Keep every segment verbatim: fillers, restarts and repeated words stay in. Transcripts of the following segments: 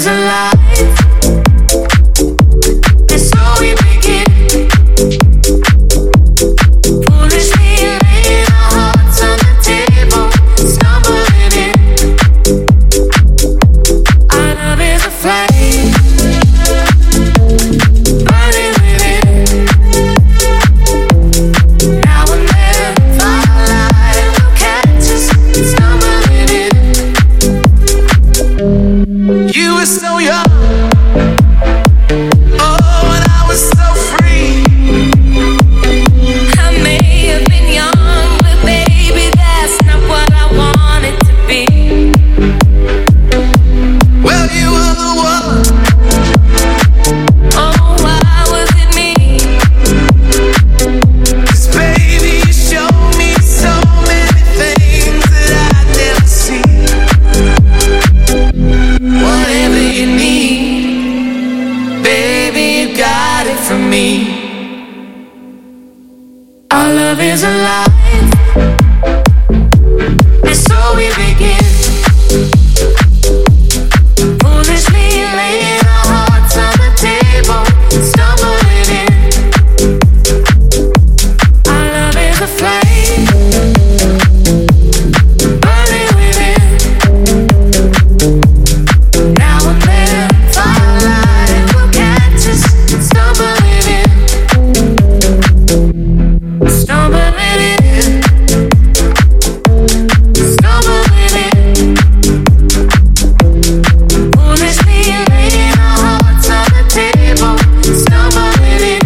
is alive. And so we begin. Foolishly laying our hearts on the table, stumbling in. Our love is a flame, burning within. Now and then, firelight will catch us stumbling in. You were so young, oh, and I was so free. I may have been young, but baby, that's not what I wanted to be. Well, you were the one. Oh, why was it me? 'Cause baby, you showed me so many things that I'd never seen. Whatever you need, baby, you got it from me. Our love is alive, and so we begin. Foolishly laying our hearts on the table, stumbling in. Our love is a flame, burning within. Now and then, firelight will catch us stumbling in. Stumbling in. Stumbling in. Foolishly laying our hearts on the table, stumbling in.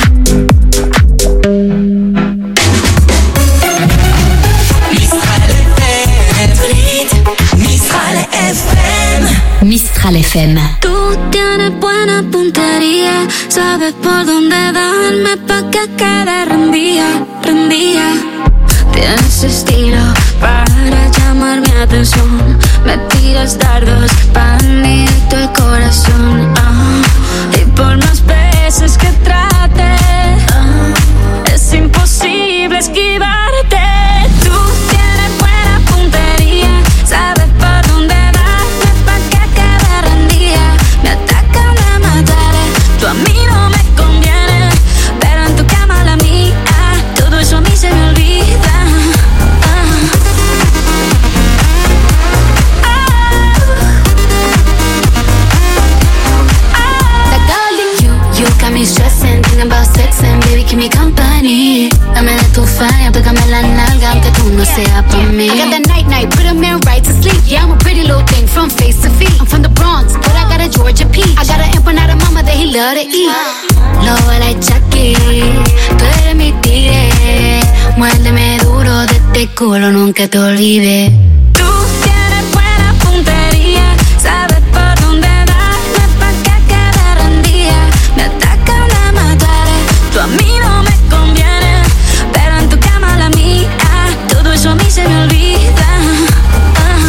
Mistral F M. Tú tienes buena puntería, sabes por dónde darme pa' que quede rendía, rendía. Tienes estilo para llamar mi atención, me tiras dardos pa' directo el corazón. Ah, y por más veces que trate, ah, es imposible esquivarte. Tú tienes buena puntería, sabes por dónde darme pa' que quede rendida. Me atacan, me mataré, tú a mí no me conviene, pero en tu cama la mía, todo eso a mí se me olvida. Ah. That girl in you, you got me stressing, thinking about sex and baby keep me company. Dame de tu falla, pégame la nalga aunque tú no seas pa' mí. I got that night night, put a man right to sleep. Yeah, I'm a pretty little thing from face to feet. I'm from the Bronx, but I got a Georgia peach. I got an empanada mama that he love to eat. Lobo like Chucky, tú eres mi tigre. Muérdeme duro de este culo, nunca te olvides. Tú tienes buena puntería, sabes por dónde darme pa' que quede rendida. Me atacan, me mataré, tú a mí no me conviene, pero en tu cama la mía, todo eso a mí se me olvida. Ah.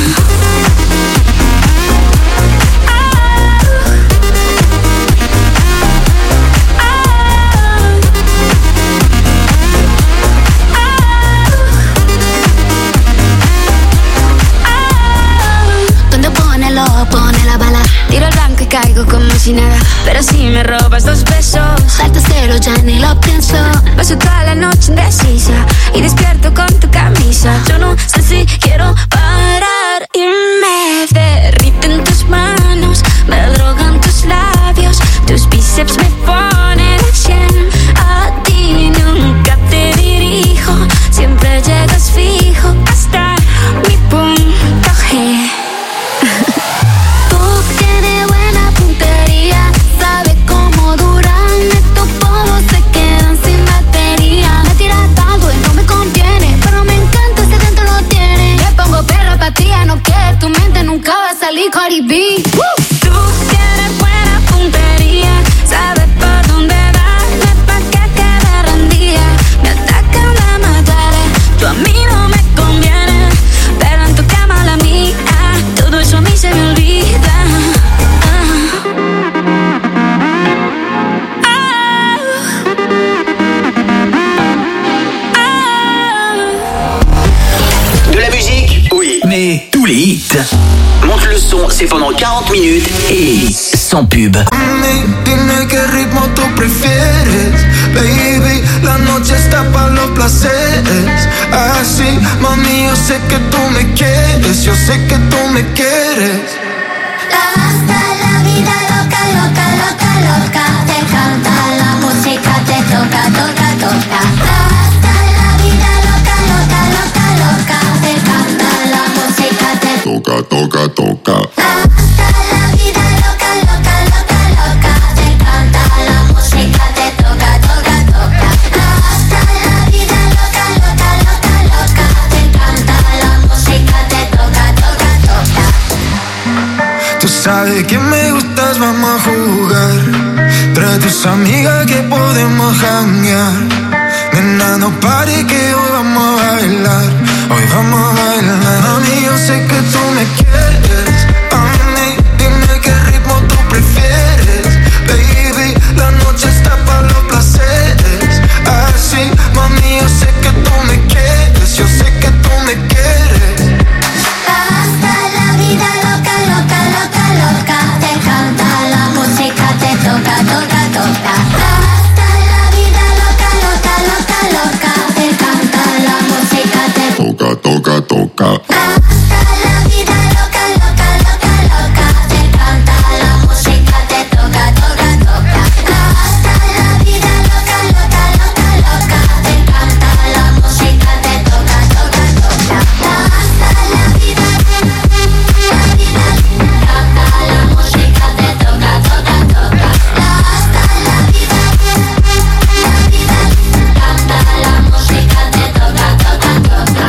Donde pone el ojo, pone la bala. Tiro el blanco y caigo como si nada, pero si me robas dos besos, salto cero, ya ni lo pienso. Paso toda la noche indecisa y despierto con tu camisa. Yo no sé si quiero parar y me derriten tus manos, me drogan tus labios, tus bíceps me ponen al cien. A ti nunca te dirijo, siempre llegas fijo hasta mi punto G. Tú tienes buena puntería, sabes cómo duran estos polvos, se quedan sin batería. Me tiras algo y no me conviene, pero me encanta si dentro lo tiene. Le pongo quarante minutes et sans pub. Mami, dime qué ritmo tú prefieres. Baby, la noche está para los placeres. Así, mami, yo sé que tú me quieres. Yo sé que tú me quieres. Hasta la vida loca, loca, loca, loca. Te canta la música, te toca, toca, toca. Hasta la vida loca, loca, loca, loca. Te canta la música, te toca, toca, toca. Hasta la vida loca, loca, loca, loca. Te canta la música, te toca, toca, toca. Hasta la vida loca, loca, loca, loca. Te canta la música, te toca, toca, toca. Tú sabes que me gustas, vamos a jugar. Trae tus amigas que podemos janguear. Nena, no pare que hoy vamos a bailar. Hoy vamos a bailar. Mami, yo sé que tú me quieres. Mami, dime qué ritmo tú prefieres. Baby, la noche está para los placeres. Así, mami, yo sé que tú me quieres. Yo sé que tú me quieres. Hasta la vida loca, loca, loca, loca. Te canta la música, te toca, toca, toca. Hasta la vida loca, loca, loca, loca. Te canta la música, te toca, toca, toca. Hasta la vida loca, loca, loca, loca. Te canta la música, te toca, toca, toca. Hasta la vida loca, loca, loca, loca. Te canta la música, te toca, toca, toca. Hasta la vida, la vida, canta la música, te toca, toca, toca. Hasta la vida, la vida, canta la música, te toca, toca, toca.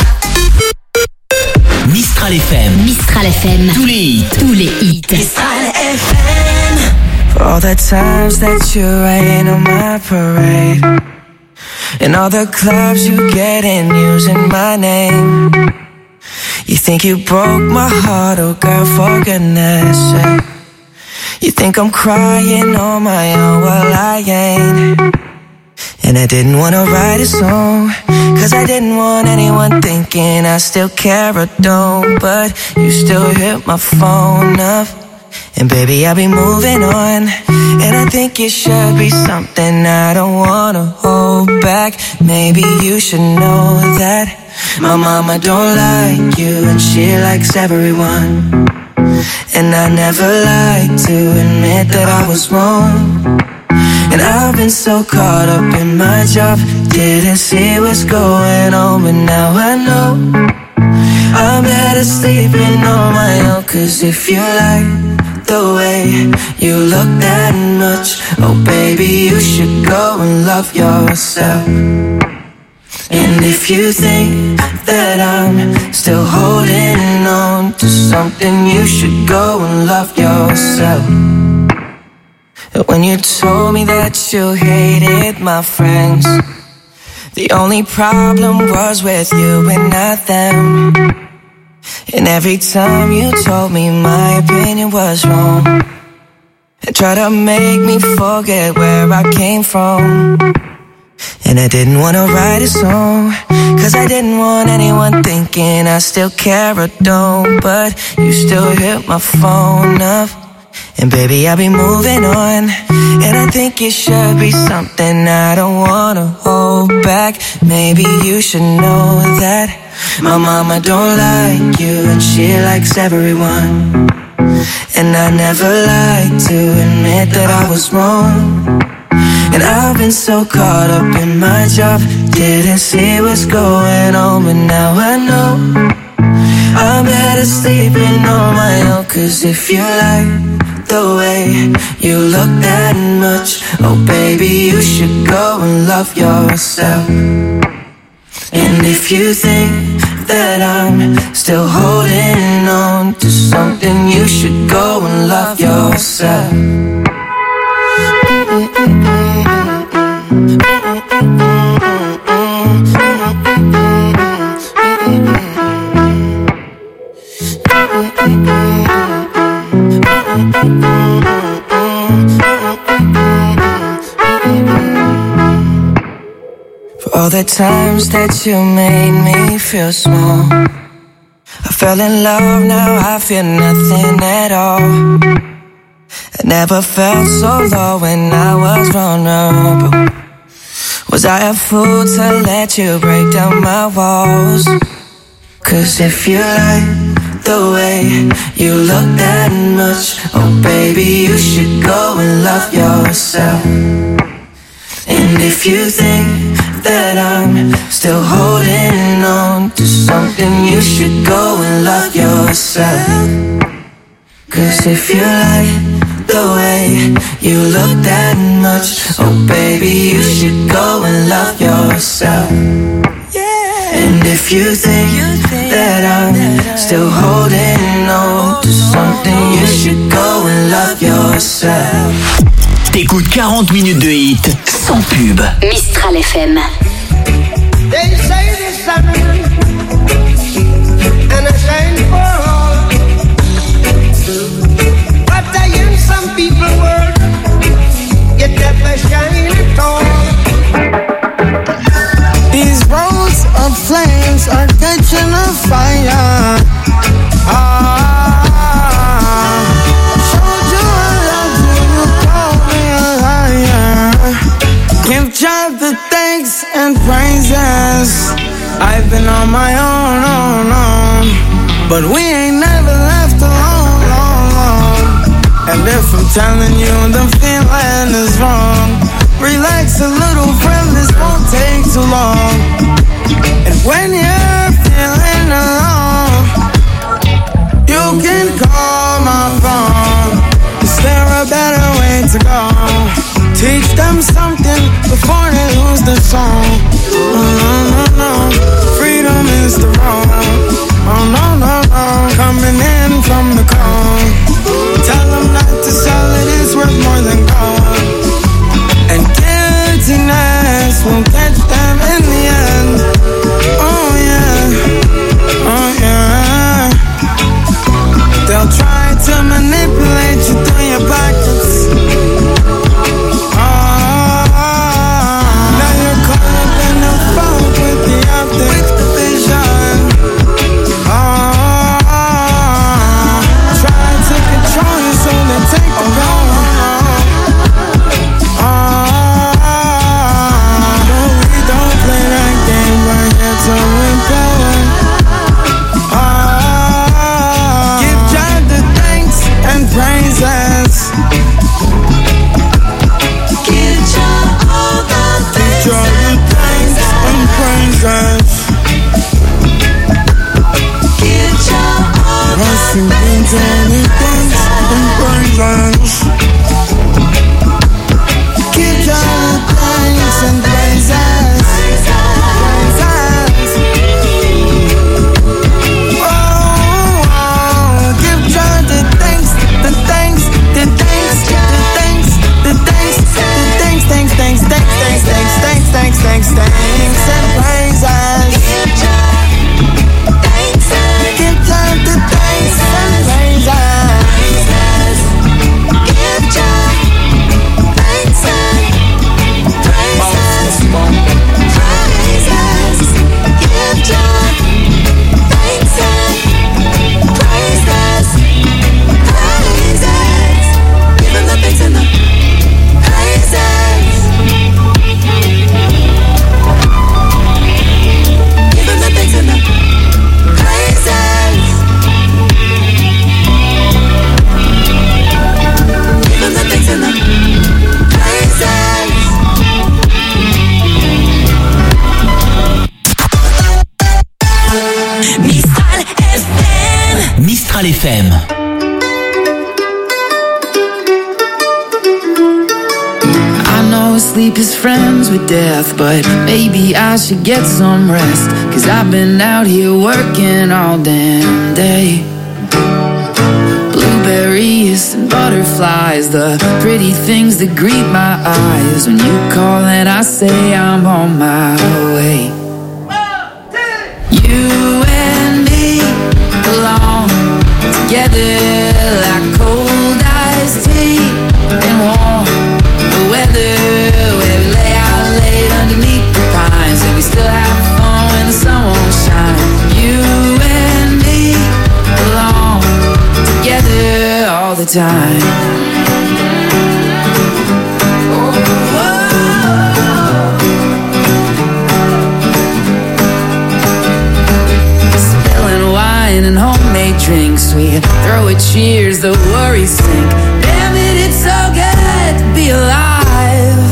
Mistral F M. Mistral F M. Tous les hits. Tous les hits. Mistral F M. For all the times that you rain on my parade, and all the clubs you get in using my name. You think you broke my heart, oh girl, for goodness sake. You think I'm crying on my own, well I ain't. And I didn't wanna write a song, cause I didn't want anyone thinking I still care or don't. But you still hit my phone up, and baby I'll be moving on. And I think it should be something I don't wanna hold back. Maybe you should know that my mama don't like you, and she likes everyone. And I never like to admit that I was wrong. And I've been so caught up in my job, didn't see what's going on, but now I know I'm better sleeping on my own. Cause if you like the way you look that much, oh baby, you should go and love yourself. And if you think that I'm still holding on to something, you should go and love yourself. When you told me that you hated my friends, the only problem was with you and not them. And every time you told me my opinion was wrong, and tried to make me forget where I came from. And I didn't wanna write a song, cause I didn't want anyone thinking I still care or don't. But you still hit my phone up, and baby I'll be moving on. And I think it should be something I don't wanna hold back. Maybe you should know that my mama don't like you, and she likes everyone. And I never like to admit that I was wrong. And I've been so caught up in my job, didn't see what's going on, but now I know I'm better sleeping on my own. Cause if you like the way you look that much, oh baby, you should go and love yourself. And if you think that I'm still holding on to something, you should go and love yourself. For all the times that you made me feel small, I fell in love, now I feel nothing at all. I never felt so low when I was vulnerable. Was I a fool to let you break down my walls? Cause if you like the way you look that much, oh baby, you should go and love yourself. And if you think that I'm still holding on to something, you should go and love yourself. Cause if you like the way you look that much, oh baby, you should go and love yourself. And if you think that I'm still holding on to something, you should go and love yourself. T'écoutes quarante minutes de hit sans pub. Mistral F M. They say the sun and a shine for all, but I in some people world, yet never shine at all. These roads of flames are catching a fire. Ah, showed you I love you, you called me a liar. Give God the thanks and praises. I've been on my own, own, own, but we ain't never left alone, long, long. And if I'm telling you the feeling is wrong, relax a little, friend, this won't take too long. And when you're feeling alone, you can call my phone. Is there a better way to go? Teach them something before they lose the song. Oh no, no, no, freedom is the road. Oh no, no, no, coming in from the cold. Tell them not to sell it, it's worth more than gold. And guiltiness will catch them in the end. Oh yeah, oh yeah. They'll try to manipulate you through your pockets. F M. I know sleep is friends with death, but maybe I should get some rest, 'cause I've been out here working all damn day. Blueberries and butterflies, the pretty things that greet my eyes. When you call and I say I'm on my way. You and me belong together like cold iced tea and warm the weather, where we lay out late underneath the pines, and we still have fun when the sun won't shine. You and me time. And homemade drinks, we throw a cheers, the worries sink. Damn it, it's so good to be alive.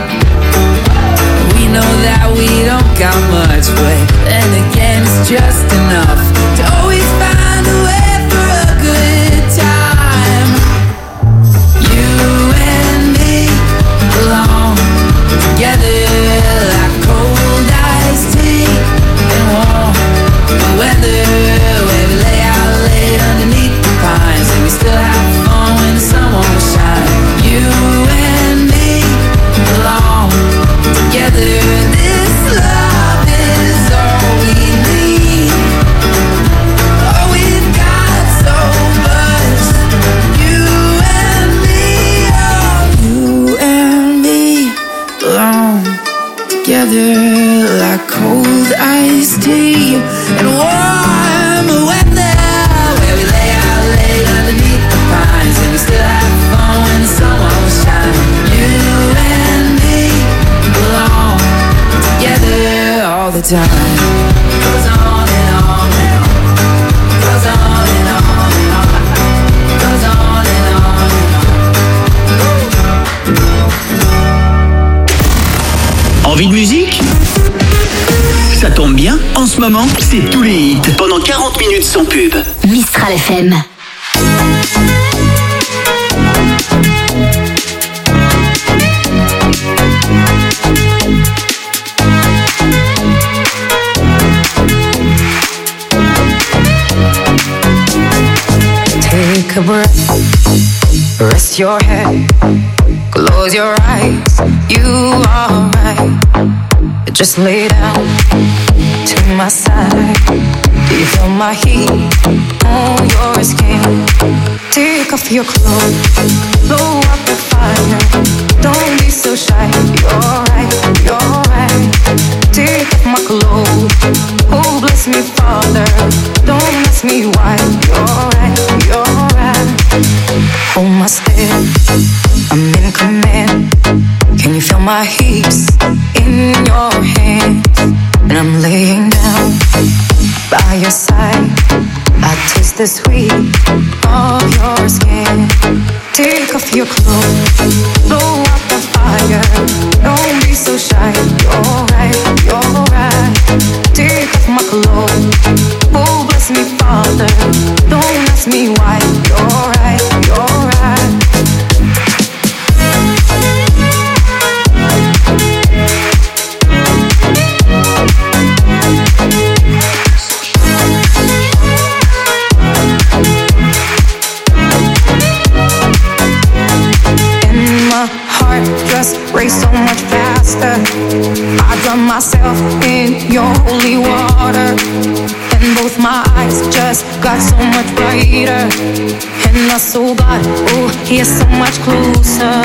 We know that we don't got much, but then again it's just enough to always find a way for a good time. You and me belong together like cold iced tea and warm weather. Still have fun when the sun won't shine. You and me belong together. This love is all we need. Oh, we've got so much. You and me, oh, you and me belong together like cold iced tea and warm weather. And we still have fun when the sun won't shine. You and me belong together all the time. Goes on and on and on. Goes on and on and on. Goes on and on and on. Envie de musique? Ça tombe bien, en ce moment, c'est tous les hits pendant quarante minutes sans pub. Mistral F M. Take a breath, rest your head, close your eyes, you are right. Just lay down to my side. Do you feel my heat on your skin? Take off your clothes, blow up the fire. Don't be so shy, you're right, you're right. Take off my clothes, oh bless me Father. Don't ask me why, you're right, you're right. Hold my step, I'm in command. Can you feel my hips in your hands? And I'm laying down by your side. I taste the sweet of your skin. Take off your clothes, blow out the fire. Don't be so shy, you're right, you're right. Take off my clothes, oh bless me Father. Don't ask me why, you're right, you're right. Race so much faster. I drown myself in your holy water, and both my eyes just got so much brighter. And my soul got, oh, here so much closer.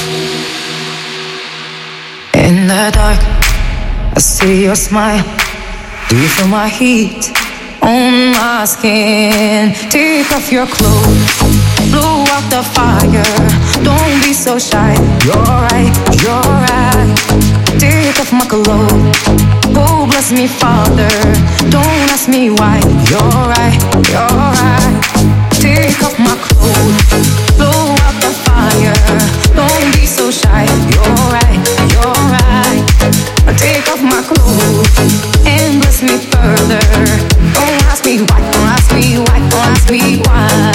In the dark, I see your smile. Do you feel my heat on my skin? Take off your clothes, blow out the fire. Don't be so shy, you're right, you're right. Take off my clothes, oh bless me Father. Don't ask me why, you're right, you're right. Take off my clothes, blow out the fire. Don't be so shy, you're right, you're right. Take off my clothes and bless me further. Don't ask me why, don't ask me why, don't ask me why.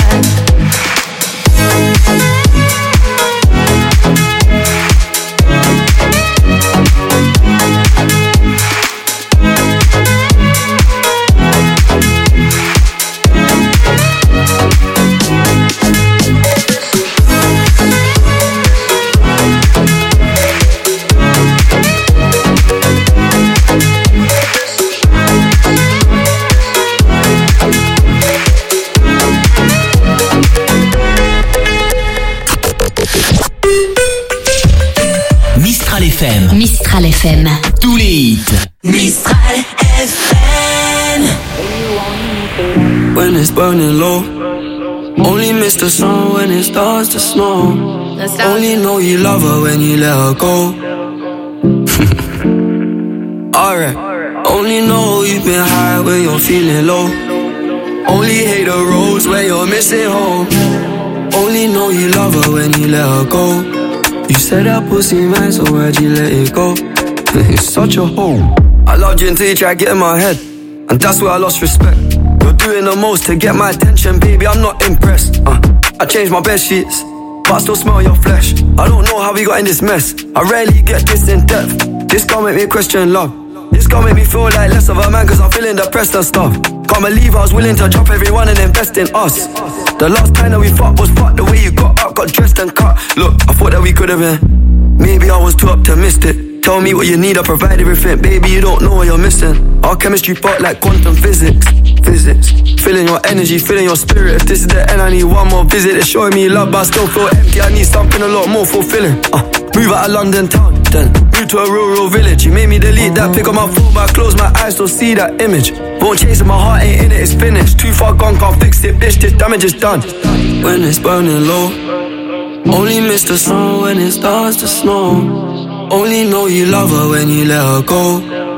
Mistral F M. Tous les hits. Mistral F M. When it's burning low, Only miss the sun when it starts to snow. Only know you love her when you let her go. Alright. Only know you've been high when you're feeling low. Only hate the roads where you're missing home. Only know you love her when you let her go. You said that pussy man, so why'd you let it go? It's such a hole. I loved you until you tried to get in my head, and that's where I lost respect. You're doing the most to get my attention, baby, I'm not impressed. uh, I changed my bed sheets, but I still smell your flesh. I don't know how we got in this mess. I rarely get this in depth. This can't make me question love. This can't make me feel like less of a man, cause I'm feeling depressed and stuff. Can't believe I was willing to drop everyone and invest in us. The last time that we fucked was fucked. The way you got up, got dressed and cut. Look, I thought that we could've been. Maybe I was too optimistic. Tell me what you need, I provide everything. Baby, you don't know what you're missing. Our chemistry fought like quantum physics. Physics. Feeling your energy, feeling your spirit. If this is the end, I need one more visit. It's showing me love, but I still feel empty. I need something a lot more fulfilling. uh, Move out of London town, then move to a rural village. You made me delete that, pick up my phone, but I close my eyes, still see that image. Won't chase it, my heart ain't in it, it's finished. Too far gone, can't fix it, bitch, this damage is done. When it's burning low, only miss the sun when it starts to snow. Only know you love her when you let her go.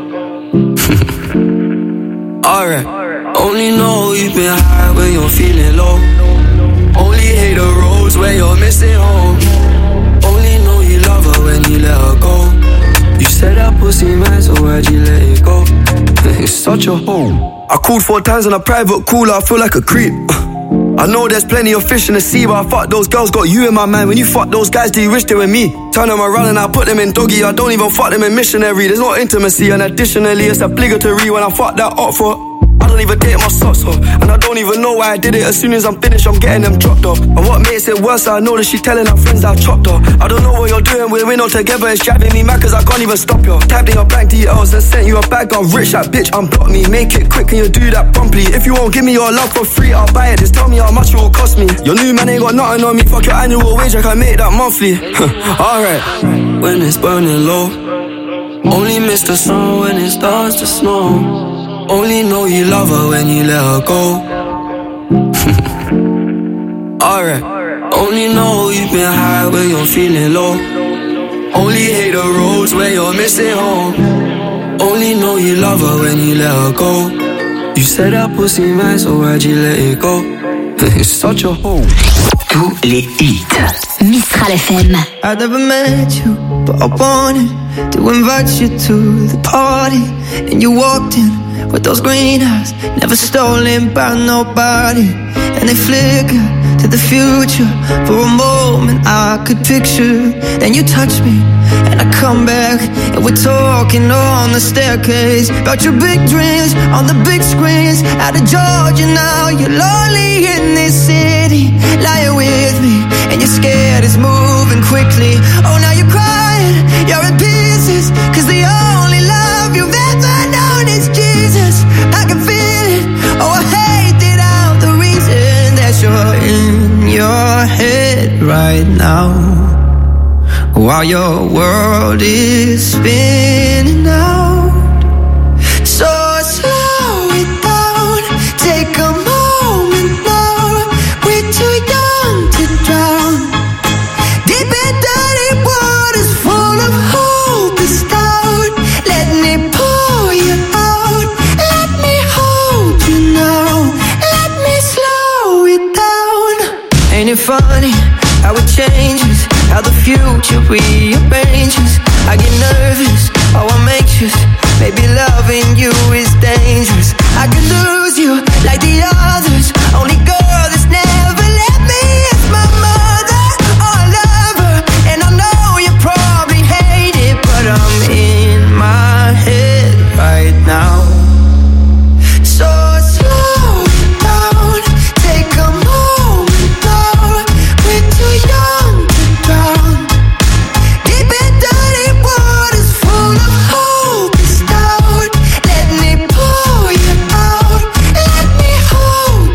Alright. Only know you've been high when you're feeling low. Only hate the roads where you're missing home. Only know you love her when you let her go. You said that pussy man, so why'd you let it go? It's such a hole. I called four times on a private call, I feel like a creep. I know there's plenty of fish in the sea, but I fuck those girls, got you in my mind. When you fuck those guys, do you wish they were me? Turn them around and I put them in doggy. I don't even fuck them in missionary. There's no intimacy, and additionally it's obligatory when I fuck that up for. I don't even take my socks off, and I don't even know why I did it. As soon as I'm finished, I'm getting them dropped off. And what makes it worse, I know that she telling her friends I've chopped her. I don't know what you're doing, we're in all together. It's driving me mad cause I can't even stop you. Typed in your bank details and sent you a bag. I'm rich, that bitch, unblock me. Make it quick and you do that promptly. If you won't give me your love for free, I'll buy it. Just tell me how much it will cost me. Your new man ain't got nothing on me. Fuck your annual wage, I can make that monthly. Alright. When it's burning low, only miss the sun when it starts to snow. Only know you love her when you let her go. Alright. Only know you've been high when you're feeling low. Only hate the roads where you're missing home. Only know you love her when you let her go. You said that pussy man, so why'd you let it go? It's such a hole. Tous les hits. Mistral F M. I never met you, but I wanted to invite you to the party. And you walked in with those green eyes, never stolen by nobody. And they flicker to the future. For a moment I could picture. Then you touch me and I come back, and we're talking on the staircase about your big dreams on the big screens. Out of Georgia now, you're lonely in this city. Lying with me and you're scared it's moving quickly. Oh, now you're crying, you're in pieces, cause the only love you've ever known is Jesus. I can feel it, oh I hate it out. The reason that you're in your head right now, while your world is spinning out. So slow it down, take a moment now. We're too young to drown. Deep and dirty waters full of hope is down. Let me pour you out. Let me hold you now. Let me slow it down. Ain't it funny how it changes, how the future rearranges? I get nervous, oh I'm anxious. Maybe loving you is dangerous. I could lose you like the others. Only girl that's never let me is my mother. Oh I love her, and I know you probably hate it, but I'm in my head right now. So slow it down, take a moment now. We're too young to drown. Deep and dirty waters full of hope is down. Let me pour you out. Let me hold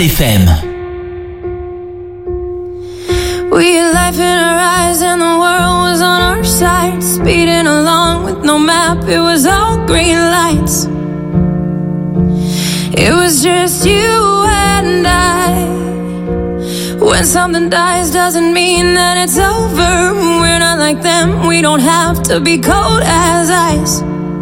F M. We had life in our eyes and the world was on our side, speeding along with no map, it was all green lights. It was just you and I. When something dies doesn't mean that it's over. We're not like them, we don't have to be cold as ice.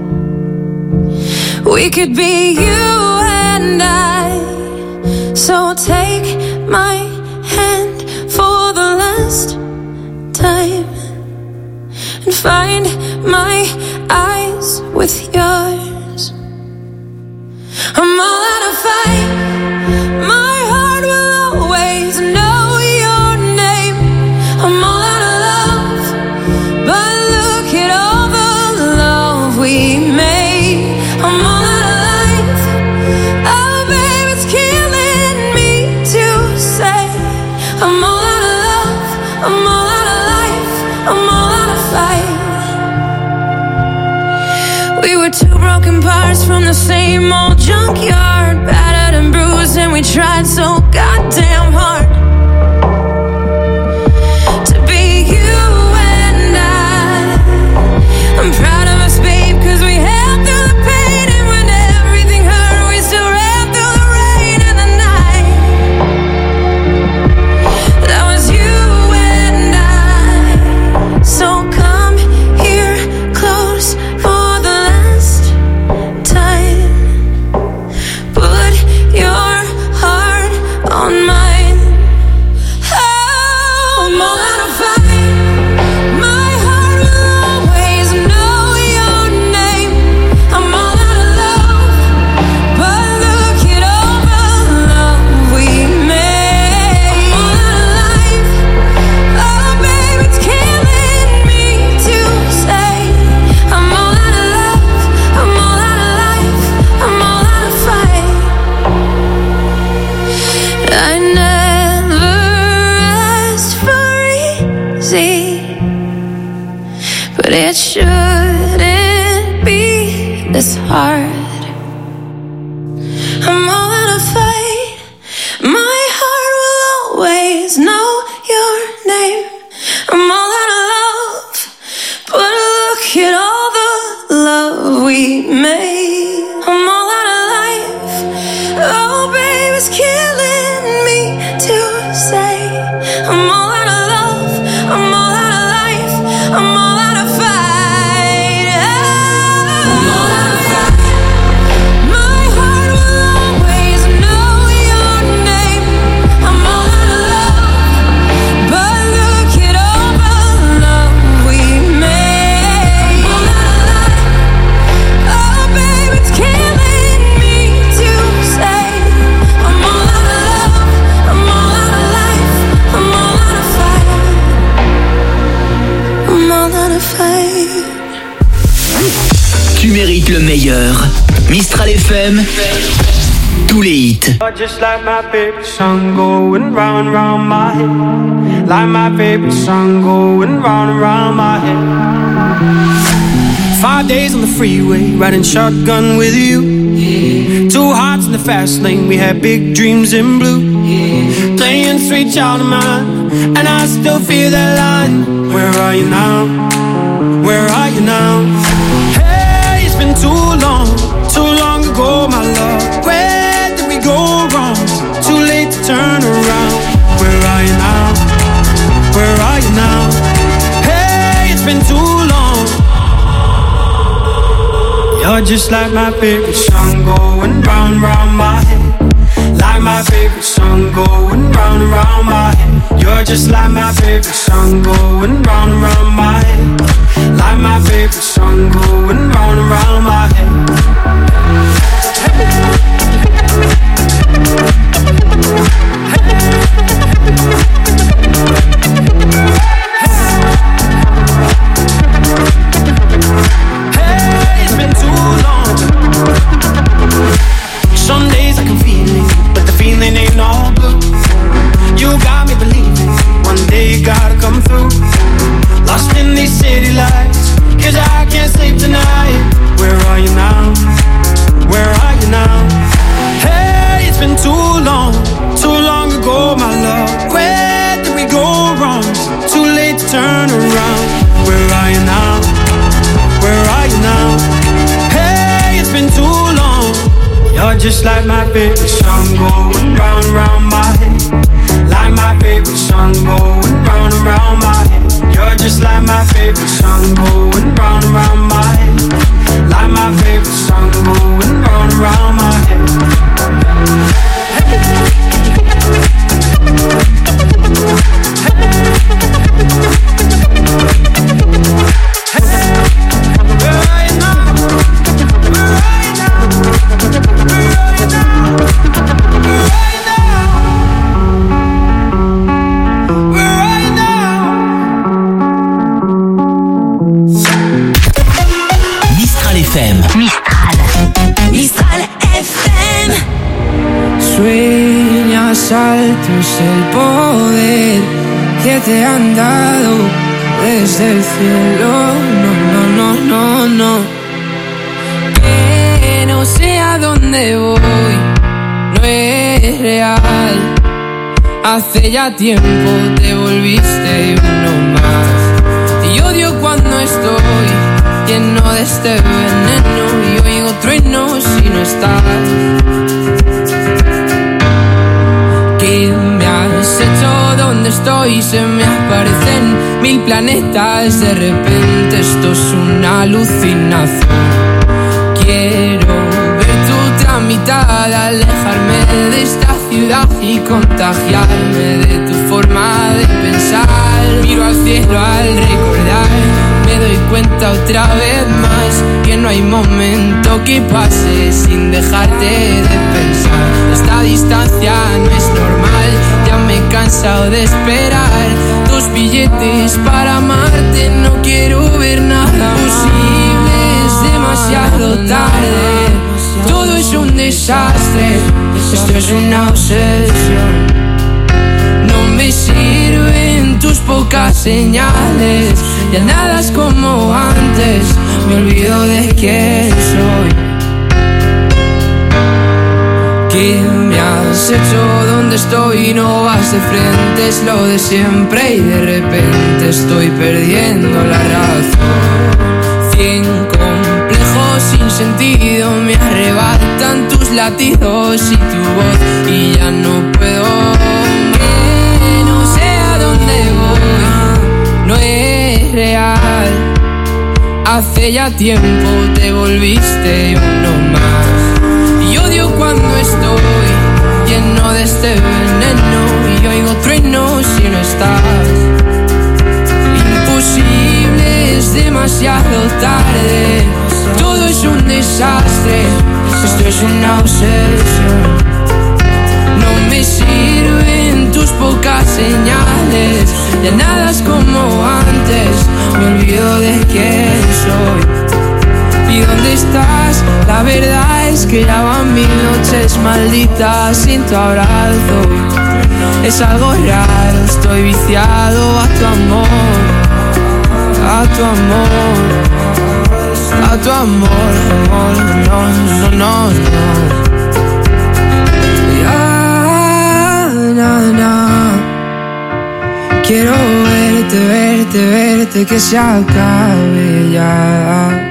We could be you and I. So take my hand for the last time and find my eyes with yours. I'm all out of fight. My heart will always know your name. I'm all out of love, but look at all the love we made. I'm all out of life. Oh, babe, it's killing me to say. I'm all out of love. I'm all out of life. I'm all out of fight. We were two broken parts from the same old junkyard, battered and bruised, and we tried so goddamn hard to be you and I. I'm proud of us, babe, cause we held through the pain, and when everything hurt, we still ran through the rain and the night. That was you and I. So come here close for the last time. Put your heart on mine. Oh, I'm all out of fight. My heart will always know your name. I'm all out of love, but look at all the love we made. I'm all out of life. Oh, babe, it's killing me to say. I'm all out of love. I'm all out of life. I'm all out of fight. I never asked for easy, but it shouldn't be this hard. I'm all out of fight. My heart will always know your name. I'm all out of love, but look at all the love we made. I'm all out of life. Oh, babe, it's killing me to say. I'm all out of love. I'm all out of life. I'm all out of fight. I'm all out of fight. My heart will always know your name. I'm all out of love, but look at all the love we made. I'm all out of life. Oh, babe, it's killing me to say. I'm all out of love. I'm all out of life. I'm all out of fight. I'm all out of fight. Tu mérites le meilleur. Mistral F M, tous les hits. Just like my favorite song going round and round my head. Like my favorite song going round and round my head. Five days on the freeway, riding shotgun with you. Yeah. Two hearts in the fast lane, we had big dreams in blue. Yeah. Playing Sweet Child of Mine, and I still feel that line. Where are you now? Where are you now? Hey, it's been too long, too long ago, my love. Where did we go wrong? Too late to turn around. Where are you now? Where are you now? Hey, it's been too long. You're just like my favorite song going round and round my head. Like my favorite song going round and round my head. You're just like my favorite song going round and round my head. Like my favorite song going round and round my head. Hey, it's been too long. Some days I can feel it, but the feeling ain't all good. You got me believing one day you gotta come through. Lost in the too late to turn around. Where are you now? Where are you now? Hey, it's been too long. You're just like my favorite song going round and round my head. Like my favorite song going round and round my head. You're just like my favorite song going round and round my head. Like my favorite song going round and round my head. Alto es el poder que te han dado desde el cielo. No, no, no, no, no. Que no sé a dónde voy, no es real. Hace ya tiempo te volviste uno más. Y odio cuando estoy lleno de este veneno y oigo truenos si no estás. ¿Qué me has hecho? ¿Dónde estoy? Se me aparecen mil planetas. De repente esto es una alucinación. Quiero ver tu otra mitad, alejarme de esta ciudad y contagiarme de tu forma de pensar. Miro al cielo al recordar, me doy cuenta otra vez más que no hay momento que pase sin dejarte de pensar. Esta distancia no es normal, ya me he cansado de esperar tus billetes para amarte. No quiero ver nada posible, es demasiado tarde. Todo es un desastre, esto es una obsesión. No me sirven tus pocas señales, ya nada es como antes, me olvido de quién soy. ¿Qué me has hecho? ¿Dónde estoy? No vas de frente, es lo de siempre y de repente estoy perdiendo la razón. Cien complejos sin sentido me arrebatan tus latidos y tu voz y ya no puedo. Que no sé a dónde voy, no es real. Hace ya tiempo te volviste uno más. Y odio cuando estoy lleno de este veneno y oigo truenos si no estás. Imposible, es demasiado tarde. Todo es un desastre, esto es una obsesión. No me sirven tus pocas señales, ya nada es como antes, me olvido de quién soy. ¿Y dónde estás? La verdad es que ya van mil noches malditas sin tu abrazo. Es algo raro, estoy viciado a tu amor, a tu amor, a tu amor, amor, no, no, no, no. Ya, na, na. Quiero verte, verte, verte, que se acabe ya.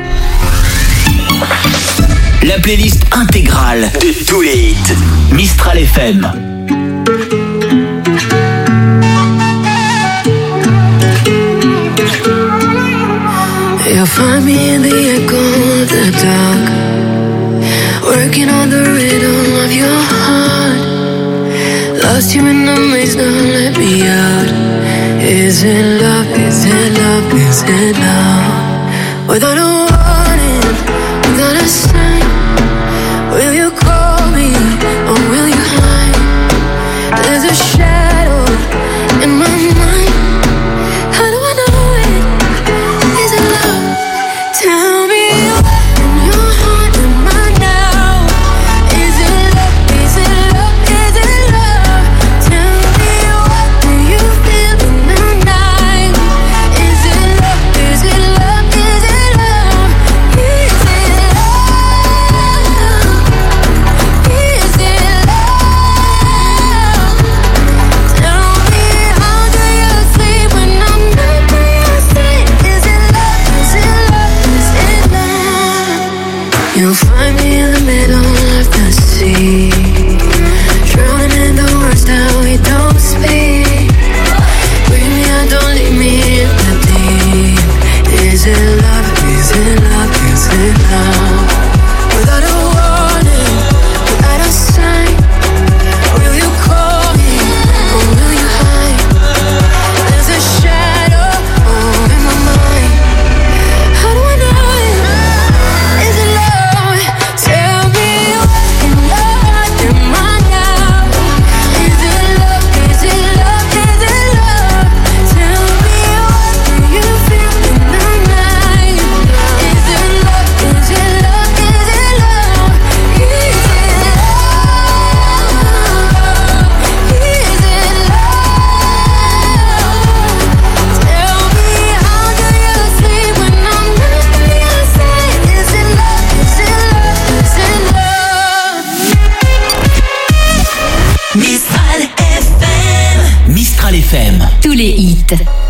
La playlist intégrale de tous les hits. Mistral F M. You'll find me in the echo of the dark, working on the rhythm of your heart. Lost you in the maze, now let me out. Is it love, is it love, is it love? Without a warning, without a sign, will you call me or will you hide? There's a shadow in my mind. How do I know it? Is it love? Tell me what in your heart am I now? Is it love? Is it love? Is it love? Tell me what do you feel in the night? Is it love? Is it love? Is it love? M. Tous les hits.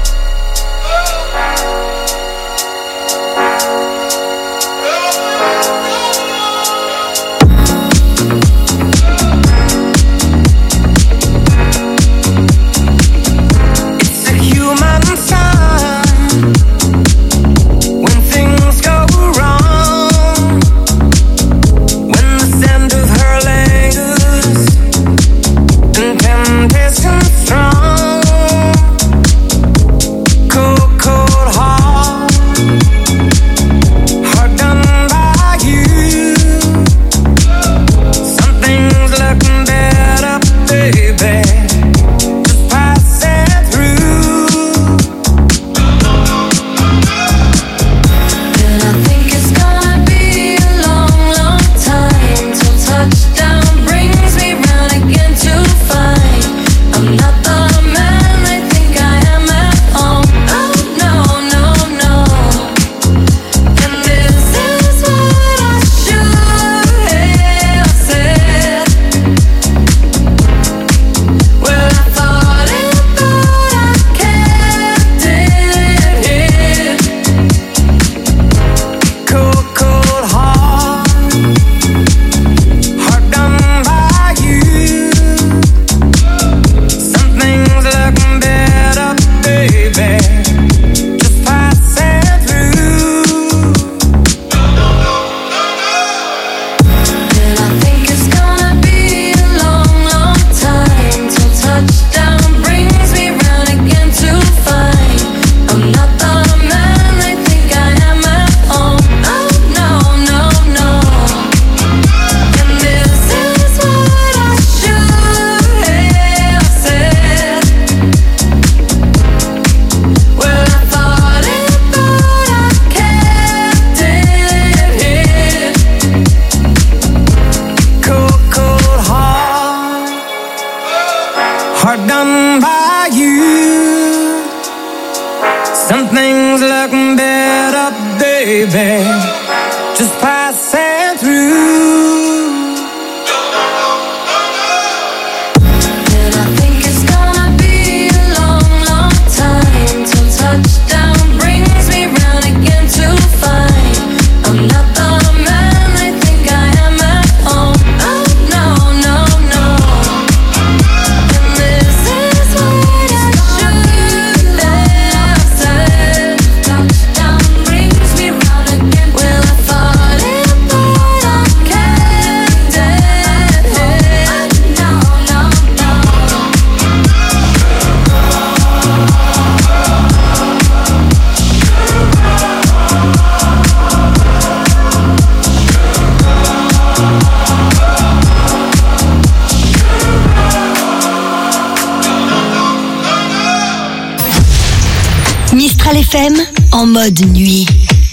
F M en mode nuit.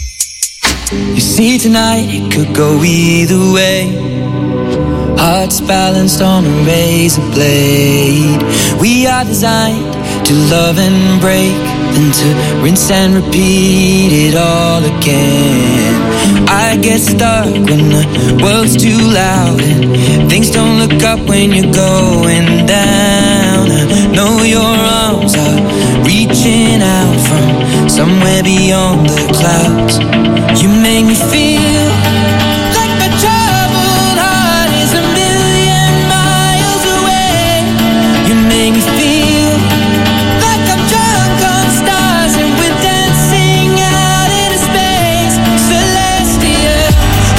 You see tonight it could go either way. Hearts balanced on a razor blade. We are designed to love and break, then to rinse and repeat it all again. I get stuck when the world's too loud and things don't look up when you're going down. I know your arms are reaching out from somewhere beyond the clouds. You make me feel like my troubled heart is a million miles away. You make me feel like I'm drunk on stars and we're dancing out into space. Celestial.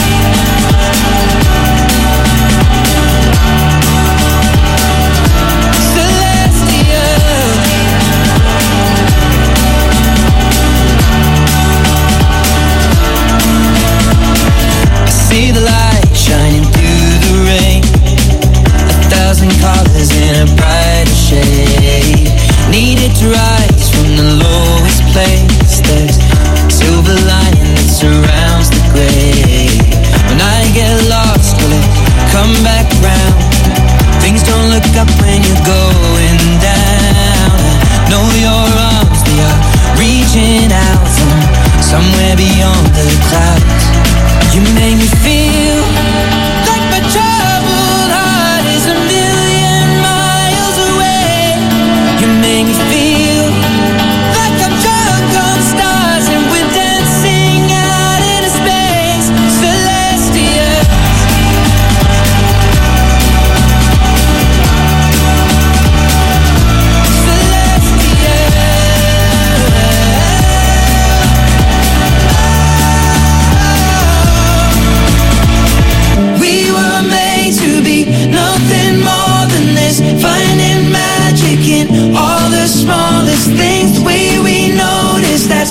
See the light shining through the rain, a thousand colors in a brighter shade. Needed to rise from the lowest place. There's silver lining that surrounds the gray. When I get lost, will it come back round? Things don't look up when you're going down. I know your arms, they are reaching out from somewhere beyond the clouds. You make me feel like my troubled heart is a million miles away. You make me feel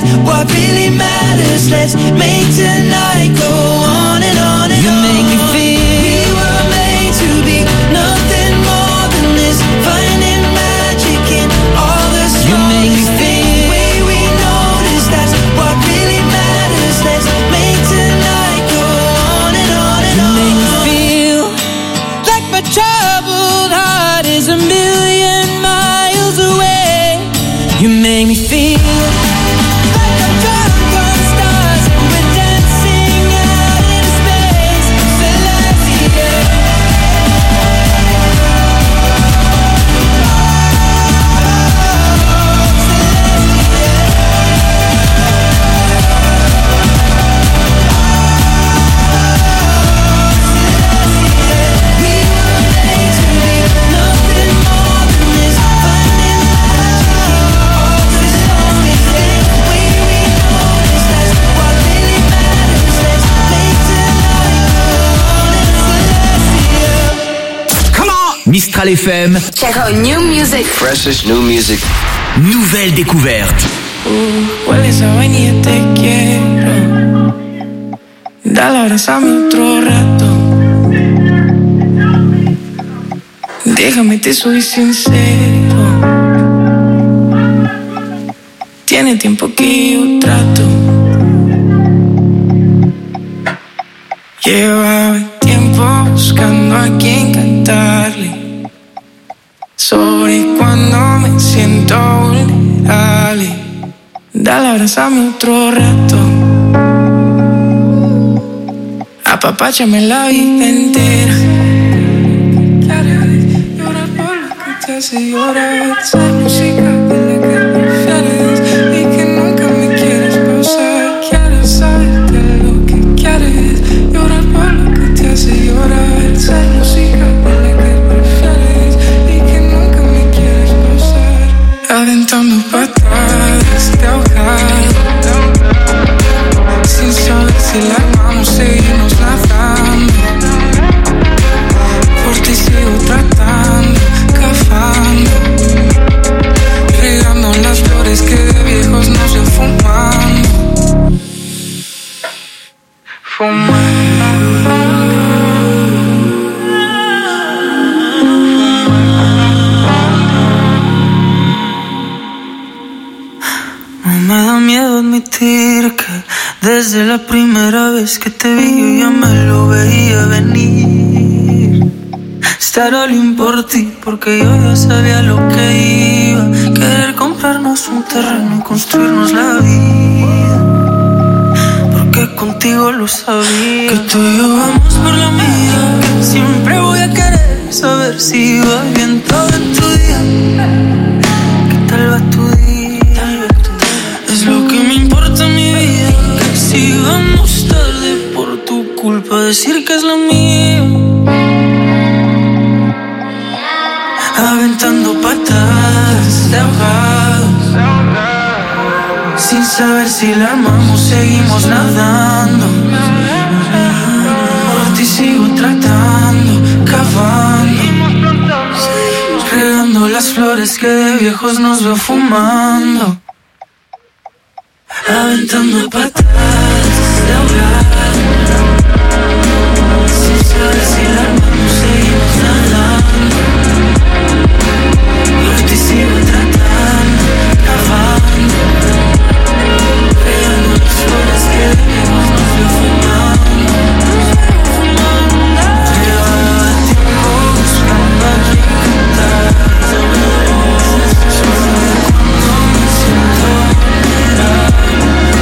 what really matters. Let's make tonight go on and on and on. You make me feel we were made to be nothing more than this, finding magic in all the small. You make me feel the way we notice, that's what really matters. Let's make tonight go on and on and on. You make me feel like my troubled heart is a million miles away. You make me feel like I'm drunk on stars and we're dancing out in space. Celestia. Mistral F M. Check out new music. Freshest new music. Nouvelle découverte. Uh, hueles a vainilla, te quiero. Dale, abrázame otro rato. Déjame, te soy sincero. Tiene tiempo que yo trato. Llevaba tiempo buscando a quien cantarle sobre cuando me siento vulnerable. Dale, abrázame otro rato. Apapáchame la vida entera. Llorar por lo que te hace llorar. Esa música de la que prefieres y que nunca me quieres pausar. Quiero saberte lo que quieres. Llorar por lo que te hace llorar. Esa música de la que prefieres y que nunca me quieres pausar. Aventando patadas de ahogado, sin saber si la armamos, seguimos nadando. Por ti sigo tratando, cavando, regando las flores que de viejos no se fumando. Fumando. No me da miedo admitir que desde la primera vez que te vi yo ya me lo veía venir. Estar all in por ti, porque yo ya sabía lo que iba. Querer comprarnos un terreno y construirnos la vida, porque contigo lo sabía. Que tú y yo vamos por la mía, que siempre voy a querer saber si va bien todo en tu día. ¿Qué tal va tu día? Es lo que me importa en mi vida. Que si vamos tarde por tu culpa, decir que es la mía. Aventando patadas de ahogados, sin saber si la armamos, seguimos nadando. Por ti sigo tratando, cavando, regando las flores que de viejos nos veo fumando. Aventando patadas de ahogados, sin saber si la armamos, seguimos nadando. Por ti sigo tratando, cavando, regando las flores que de viejos nos veo fumando. Llevaba tiempo buscando a quien cantar sobre cuando me siento vulnerable.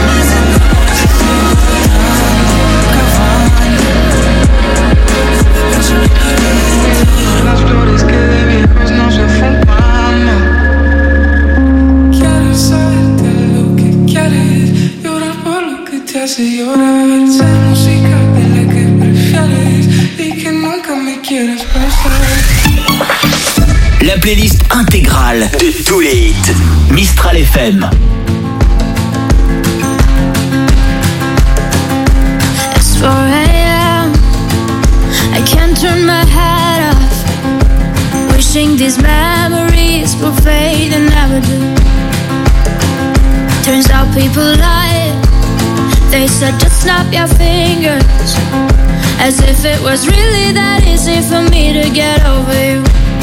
Las flores que de viejos no se fuman. Quiero saberte lo que quieres, llorar por lo que te hace llorar. Ser música de la que prefieres y que nunca me quieres pasar. La playlist intégrale de tous les hits. Mistral F M. It's four a.m. I can't turn my head off, wishing these memories will fade and never do. Turns out people lied. They said just snap your fingers, as if it was really that easy for me to get over you.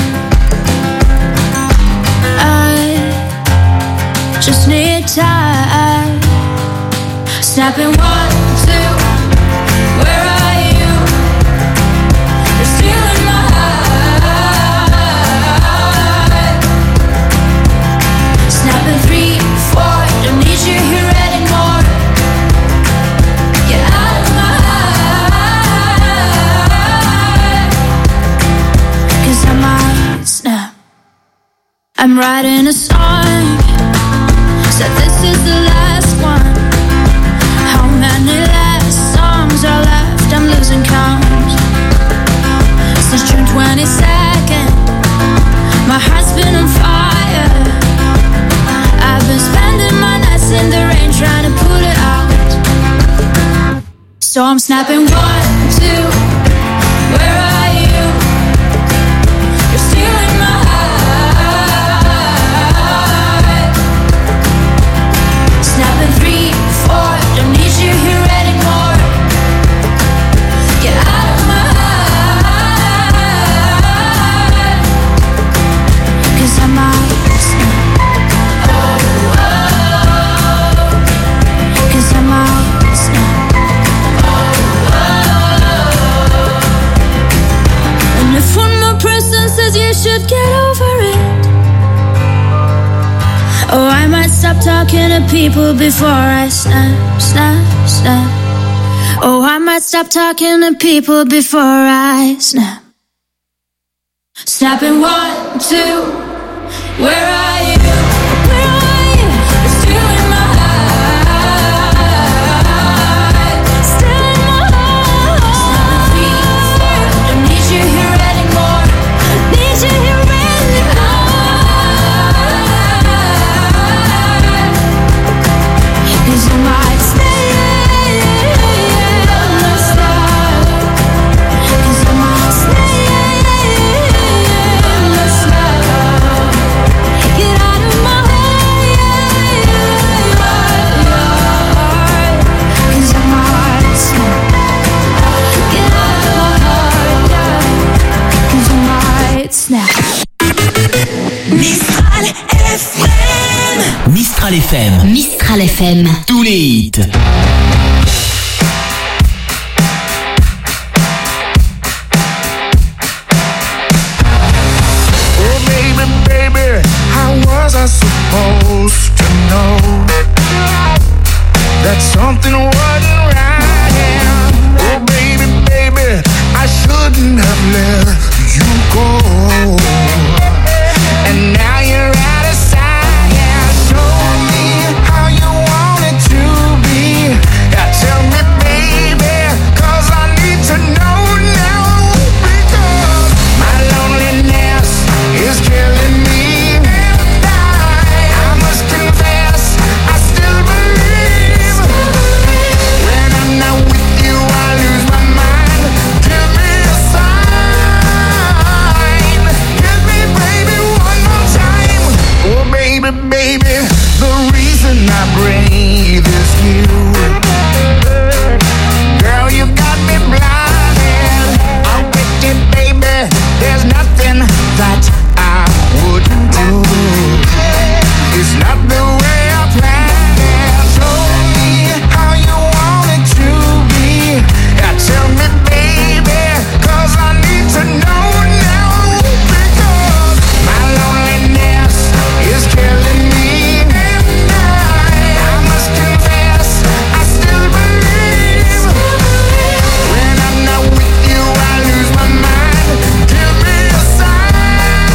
I just need time. Snapping one, two, where are you? You're stealing my heart. Snapping three, four, don't need you here anymore. Get out of my heart. 'Cause I might snap. I'm writing a song, said this is the last one. How many last songs are left? I'm losing count. Since June twenty-second, my heart's been on fire. I've been spending my nights in the rain trying to put it out. So I'm snapping one, two, where are you? You're stealing my heart. Snapping three, four, don't need you here anymore. Get out of my heart. 'Cause I might snap. Oh, oh. 'Cause I might snap. Oh, oh. And if one more person says you should get over it, oh, I might stop talking to people before I snap, snap, snap. Oh, I might stop talking to people before I snap. Snapping one, two, where are you? Where are you? You're stealing my heart. Stealing my heart. Snapping three, four, don't need you here anymore. Need you here anymore. 'Cause I might stay in the stars. 'Cause I might stay in the stars. Get out of my heart. 'Cause I might snap. Get out of my heart. 'Cause I might snap. Mistral F M. Mistral F M. Mistral F M. Tous les hits. Oh baby, baby, how was I supposed to know that something wasn't right? Oh baby, baby, I shouldn't have let you go. And now you're out of sight. Yeah, show me how you want it to be. Yeah, tell me, baby, 'cause I need to know now. Because my loneliness is killing me. And I, I must confess, I still believe. When I'm not with you, I lose my mind. Give me a sign. Give me, baby, one more time. Oh, baby, baby, the reason I breathe is you. Girl, you got me blinded. I'm with you, baby. There's nothing that I wouldn't do. It's not the way I planned it. Show me how you want it to be. Yeah, tell me, baby, 'cause I need to know now. Because my loneliness is killing me. And I, I must confess, I still believe. When I'm not with you, I lose my mind. Give me a sign.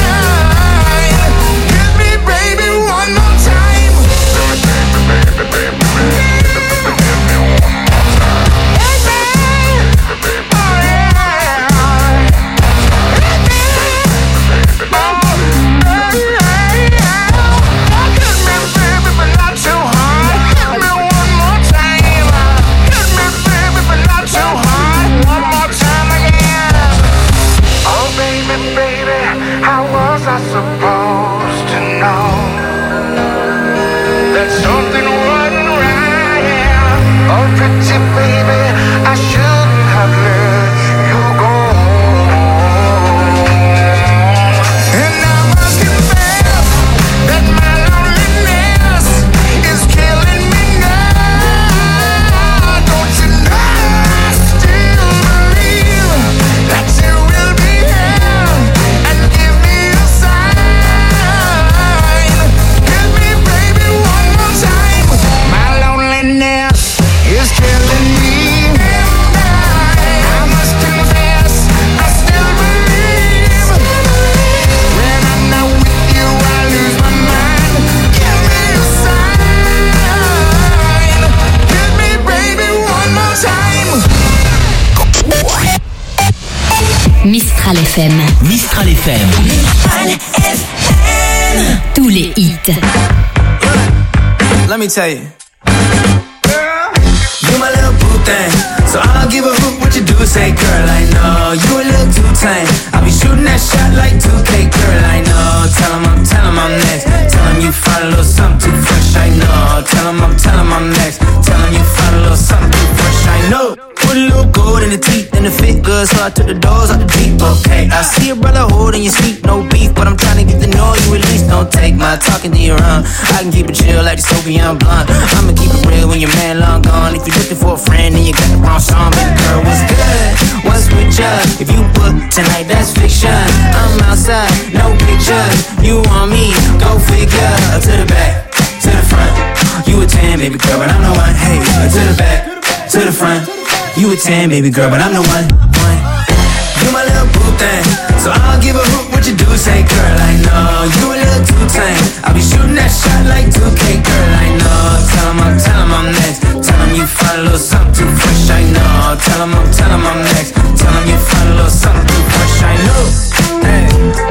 Mistral F M. Mistral F M. Mistral F M. Tous les hits. Let me tell you. Girl, you my little boo thing. So I don't give a hoot what you do. Say, girl, I know you a little too tame. I'll be shooting that shot like two K, girl, I know. Tell him I'm, tell him I'm next. Tell him you find a little something too fresh, I know. Tell him I'm, tell him I'm next. Tell him you find a little something too fresh, I know. Put a little gold in the teeth and the fit good, so I took the doors out the deep, okay. I see a brother holding your sweet, no beef, but I'm trying to get to know you at least. Don't take my talking to your own. I can keep it chill like the Soviet blunt. I'ma keep it real when your man long gone. If you're looking for a friend and you got the wrong song, baby girl, what's good? What's with ya? If you book tonight, that's fiction. I'm outside, no pictures. You want me? Go figure. To the back, to the front. You a ten, baby girl, but I'm the one. Hey, to the back, to the front. You a ten, baby girl, but I'm the one, one. You my little boo thing, so I don't give a hoot what you do. Say, girl, I know you a little too tame. I'll be shooting that shot like two K, girl, I know. Tell him I'm, tell him I'm next. Tell him you find a little something too fresh, I know. Tell him I'm, tell him I'm next. Tell him you find a little something too fresh, I know. Hey,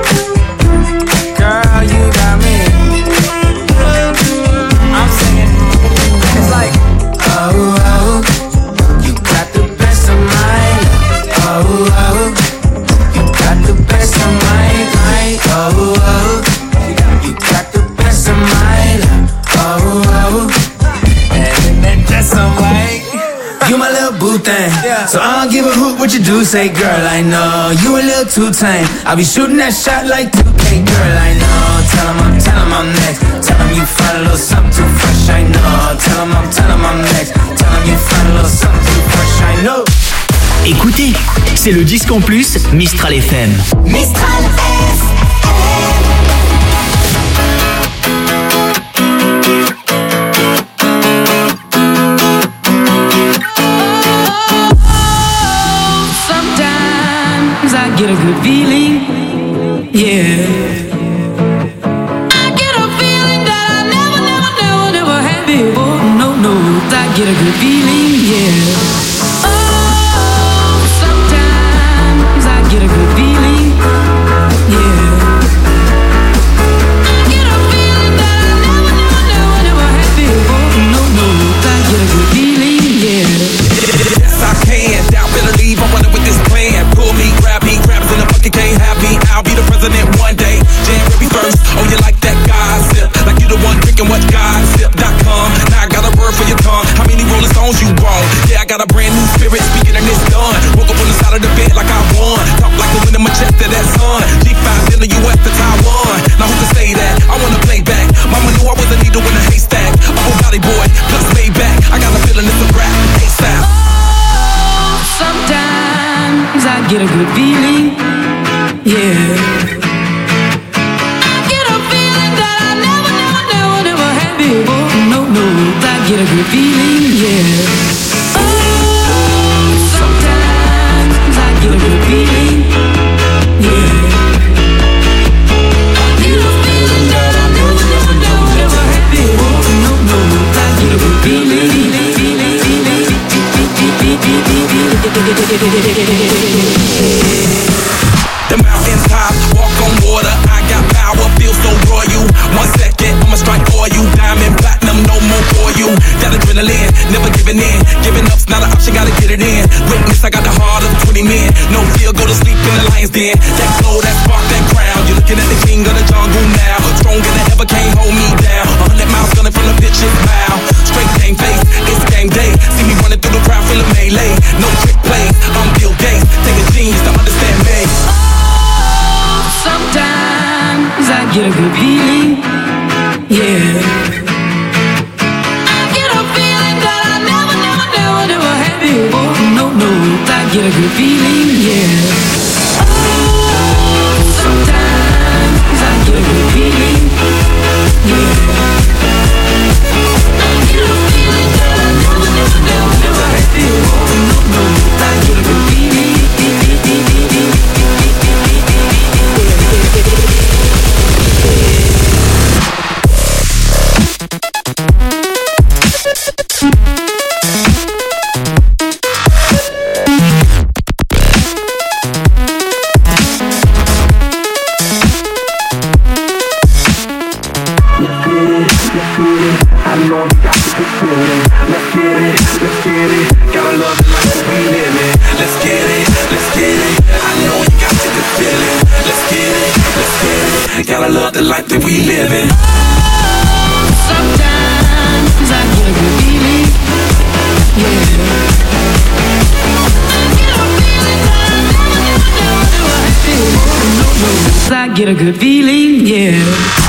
girl, you got me. I'm singing, it's like, oh, oh. Oh, oh, you got the best of my life. Oh, oh, you got the best of my life. Oh, oh, and then that's some like you my little boo thing. So I don't give a hoot what you do. Say, girl, I know you a little too tame. I'll be shooting that shot like two K, girl, I know. Tell him I'm, tell him I'm next. Tell him you find a little something too fresh, I know. Tell him I'm, tell him I'm next. Tell him you find a little something too fresh, I know. Écoutez, c'est le disque en plus Mistral F M. Mistral F M. Sometimes I get a good feeling, yeah. I get a feeling that I never, never, never, never had before. No, no, I get a good feeling, yeah. Get a good feeling, yeah. I get a feeling that I never, never, never, never had before. No, no, I get a good feeling, yeah. Yes, I can. Doubt, better leave. I'm running with this plan. Pull me, grab me, grabs in the bucket, can't have me. I'll be the president one day. January first. Oh, you like that gossip? Like you the one drinking what gossip dot com. Now I got a word for your tongue. How many Rolling Stones you want? Yeah, I got a brand new spirit speaking and it's done. Woke up on the side of the bed like I won. Talk like the wind in my chest to that sun. G five in the U S to Taiwan. Now who can say that? I wanna play back. Mama knew I was a needle in a haystack. A whole body boy, plus Maybach. I got a feeling it's a rap. ASAP. Oh, sometimes I get a good feeling, yeah. I get a feeling that I never, never, never, never had before. No, no, I get a good feeling, yeah. Get a good feeling, yeah. I get a feeling that I never, never, never, never had before. No, no, I get a good feeling, feeling, feeling. The mountain top, walk on water. I got power, feel so royal. One second, I'ma strike for you. Diamond, platinum, no more for you. Got adrenaline, never giving in. Giving up's not an option, gotta get it in. Witness, I got the heart of twenty men. No fear, go to sleep in the lion's den. That glow, that spark, that crown. You're looking at the king of the jungle now. Stronger than ever, can't hold me down. A hundred miles gunning from the pitcher's bow. Straight game face, it's game day. See me running through the crowd, full of melee. No trick plays, I'm Bill Gates. Take a genius to understand me. Sometimes I get a good feeling, yeah. I get a feeling that I never, never, never, never had before. No, no, I get a good feeling, yeah. Oh, sometimes I get a good feeling, yeah. I get a feeling that I never, never, never, never had before. No, no, I get a good feeling. know you got the good feeling. Let's get it, let's get it. Gotta love the life that we living. Let's get it, let's get it. I know you got the good feeling. Let's get it, let's get it. Gotta love the life that we living. Sometimes I get a good feeling, yeah. I get a good feeling, yeah.